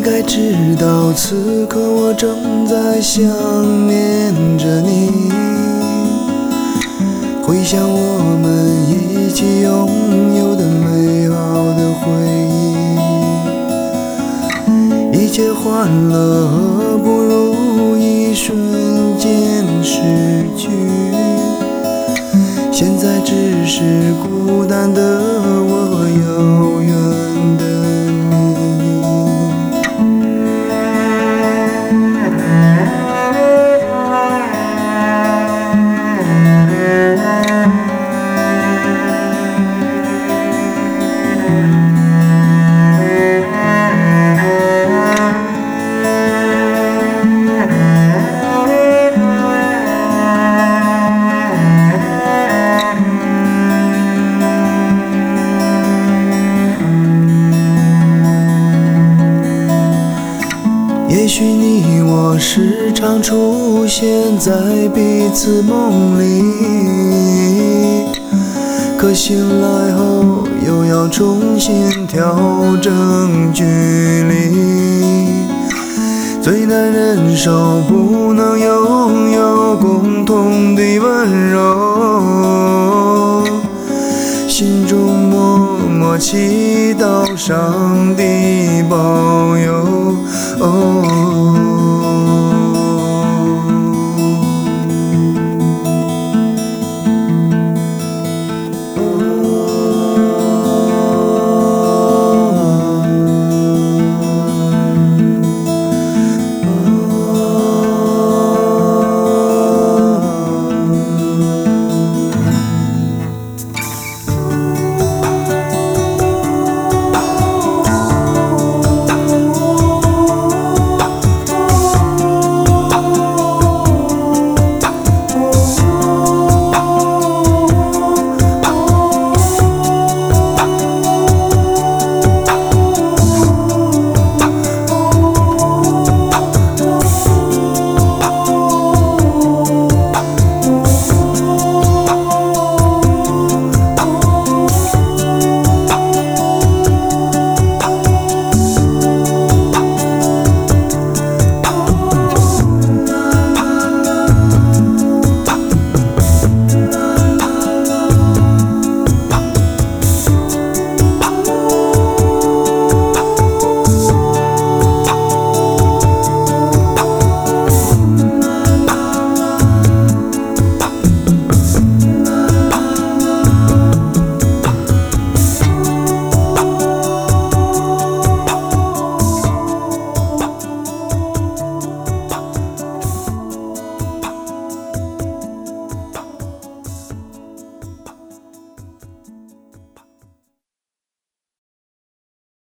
该知道，此刻我正在想念着你，回想我们一起拥有的美好的回忆，一切欢乐何不如一瞬间逝去，现在只是孤单的我，遥远的也许你我时常出现在彼此梦里，可醒来后又要重新调整距离，最难忍受不能拥有共同的温柔，心中默默祈祷上帝保佑。